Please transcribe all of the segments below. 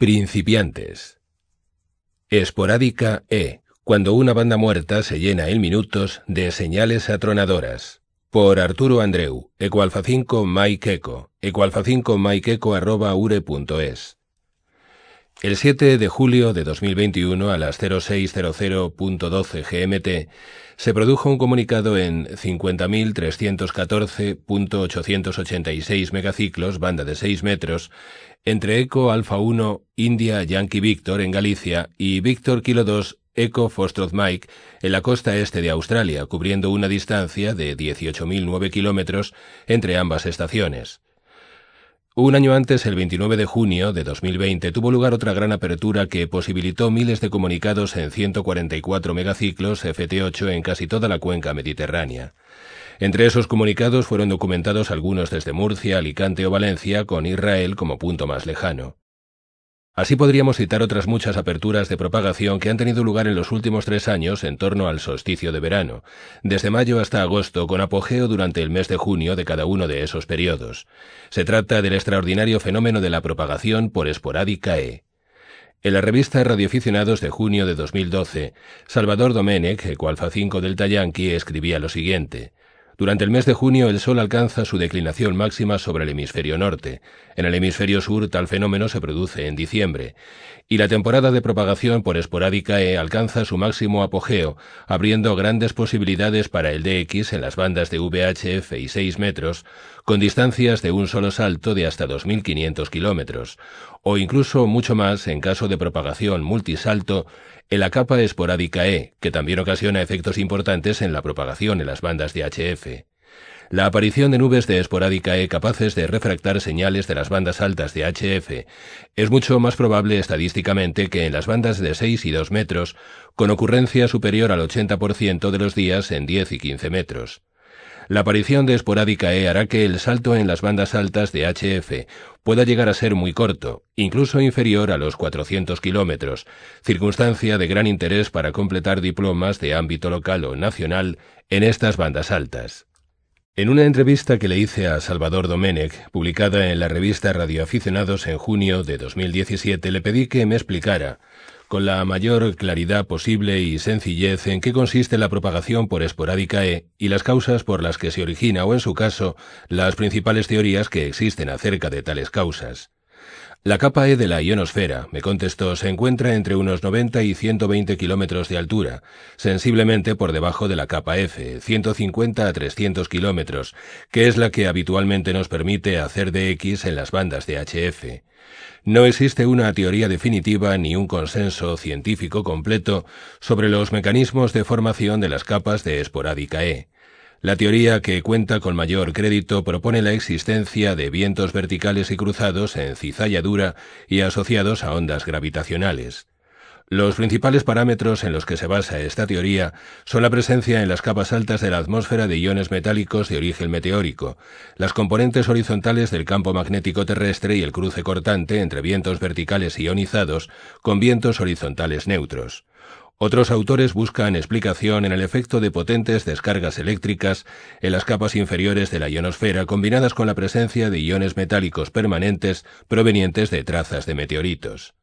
Principiantes. Esporádica E, cuando una banda muerta se llena en minutos de señales atronadoras. Por Arturo Andreu, Ecoalfa 5 Mike Eco, ecoalfa5mikeeco@ure.es. El 7 de julio de 2021 a las 06:00.12 GMT se produjo un comunicado en 50.314.886 megaciclos, banda de 6 metros, entre Eco Alfa 1 India Yankee Victor en Galicia y Victor Kilo 2 Eco Foxtrot Mike en la costa este de Australia, cubriendo una distancia de 18.009 kilómetros entre ambas estaciones. Un año antes, el 29 de junio de 2020, tuvo lugar otra gran apertura que posibilitó miles de comunicados en 144 megaciclos FT8 en casi toda la cuenca mediterránea. Entre esos comunicados fueron documentados algunos desde Murcia, Alicante o Valencia, con Israel como punto más lejano. Así podríamos citar otras muchas aperturas de propagación que han tenido lugar en los últimos 3 años en torno al solsticio de verano, desde mayo hasta agosto, con apogeo durante el mes de junio de cada uno de esos periodos. Se trata del extraordinario fenómeno de la propagación por esporádica E. En la revista Radioaficionados de junio de 2012, Salvador Domènech, Ecoalfa 5 Delta Yankee, escribía lo siguiente: durante el mes de junio el Sol alcanza su declinación máxima sobre el hemisferio norte. En el hemisferio sur tal fenómeno se produce en diciembre. Y la temporada de propagación por esporádica E alcanza su máximo apogeo, abriendo grandes posibilidades para el DX en las bandas de VHF y 6 metros, con distancias de un solo salto de hasta 2.500 kilómetros, o incluso mucho más en caso de propagación multisalto en la capa esporádica E, que también ocasiona efectos importantes en la propagación en las bandas de HF. La aparición de nubes de esporádica E capaces de refractar señales de las bandas altas de HF es mucho más probable estadísticamente que en las bandas de 6 y 2 metros, con ocurrencia superior al 80% de los días en 10 y 15 metros. La aparición de esporádica E hará que el salto en las bandas altas de HF pueda llegar a ser muy corto, incluso inferior a los 400 kilómetros, circunstancia de gran interés para completar diplomas de ámbito local o nacional en estas bandas altas. En una entrevista que le hice a Salvador Domènech, publicada en la revista Radioaficionados en junio de 2017, le pedí que me explicara, con la mayor claridad posible y sencillez, en qué consiste la propagación por esporádica E y las causas por las que se origina, o en su caso, las principales teorías que existen acerca de tales causas. La capa E de la ionosfera, me contestó, se encuentra entre unos 90 y 120 kilómetros de altura, sensiblemente por debajo de la capa F, 150 a 300 kilómetros, que es la que habitualmente nos permite hacer DX en las bandas de HF. No existe una teoría definitiva ni un consenso científico completo sobre los mecanismos de formación de las capas de esporádica E. La teoría que cuenta con mayor crédito propone la existencia de vientos verticales y cruzados en cizalladura y asociados a ondas gravitacionales. Los principales parámetros en los que se basa esta teoría son la presencia en las capas altas de la atmósfera de iones metálicos de origen meteórico, las componentes horizontales del campo magnético terrestre y el cruce cortante entre vientos verticales ionizados con vientos horizontales neutros. Otros autores buscan explicación en el efecto de potentes descargas eléctricas en las capas inferiores de la ionosfera combinadas con la presencia de iones metálicos permanentes provenientes de trazas de meteoritos.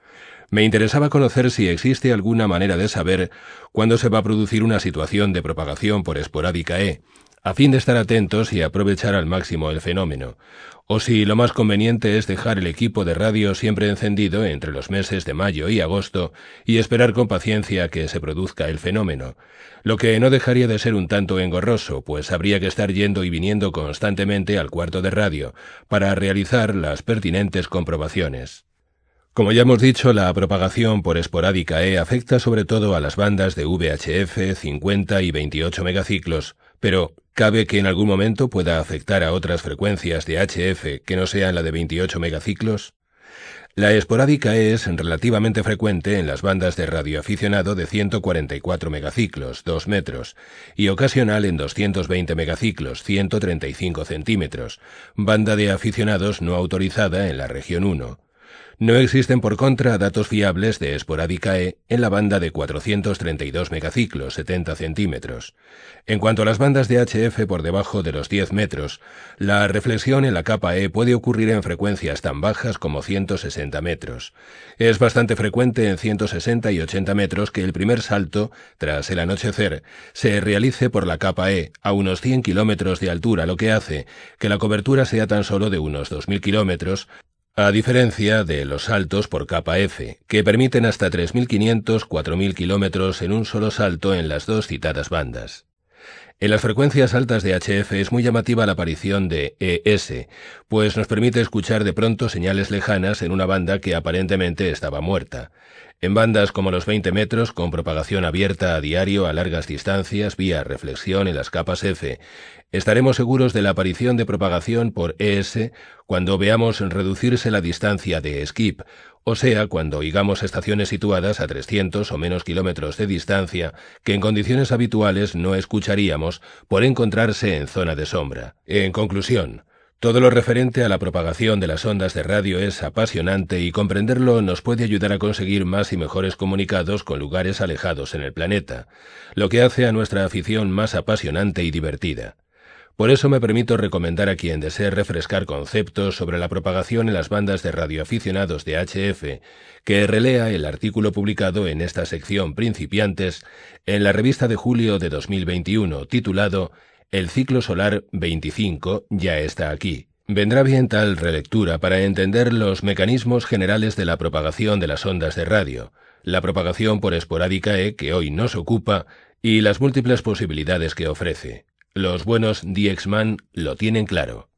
Me interesaba conocer si existe alguna manera de saber cuándo se va a producir una situación de propagación por esporádica E, a fin de estar atentos y aprovechar al máximo el fenómeno, o si lo más conveniente es dejar el equipo de radio siempre encendido entre los meses de mayo y agosto y esperar con paciencia que se produzca el fenómeno, lo que no dejaría de ser un tanto engorroso, pues habría que estar yendo y viniendo constantemente al cuarto de radio para realizar las pertinentes comprobaciones. Como ya hemos dicho, la propagación por esporádica E afecta sobre todo a las bandas de VHF 50 y 28 megaciclos, pero ¿cabe que en algún momento pueda afectar a otras frecuencias de HF que no sean la de 28 megaciclos? La esporádica E es relativamente frecuente en las bandas de radioaficionado de 144 megaciclos, 2 metros, y ocasional en 220 megaciclos, 135 centímetros, banda de aficionados no autorizada en la región 1. No existen, por contra, datos fiables de Sporadicae en la banda de 432 megaciclos, 70 centímetros. En cuanto a las bandas de HF por debajo de los 10 metros, la reflexión en la capa E puede ocurrir en frecuencias tan bajas como 160 metros. Es bastante frecuente en 160 y 80 metros que el primer salto, tras el anochecer, se realice por la capa E a unos 100 kilómetros de altura, lo que hace que la cobertura sea tan solo de unos 2000 kilómetros, a diferencia de los saltos por capa F, que permiten hasta 3500-4000 kilómetros en un solo salto en las dos citadas bandas. En las frecuencias altas de HF es muy llamativa la aparición de ES, pues nos permite escuchar de pronto señales lejanas en una banda que aparentemente estaba muerta. En bandas como los 20 metros, con propagación abierta a diario a largas distancias vía reflexión en las capas F, estaremos seguros de la aparición de propagación por ES cuando veamos reducirse la distancia de skip, o sea, cuando oigamos estaciones situadas a 300 o menos kilómetros de distancia que en condiciones habituales no escucharíamos por encontrarse en zona de sombra. En conclusión, todo lo referente a la propagación de las ondas de radio es apasionante y comprenderlo nos puede ayudar a conseguir más y mejores comunicados con lugares alejados en el planeta, lo que hace a nuestra afición más apasionante y divertida. Por eso me permito recomendar a quien desee refrescar conceptos sobre la propagación en las bandas de radioaficionados de HF que relea el artículo publicado en esta sección Principiantes en la revista de julio de 2021 titulado El ciclo solar 25 ya está aquí. Vendrá bien tal relectura para entender los mecanismos generales de la propagación de las ondas de radio, la propagación por Sporadicae que hoy nos ocupa y las múltiples posibilidades que ofrece. Los buenos DX-Man lo tienen claro.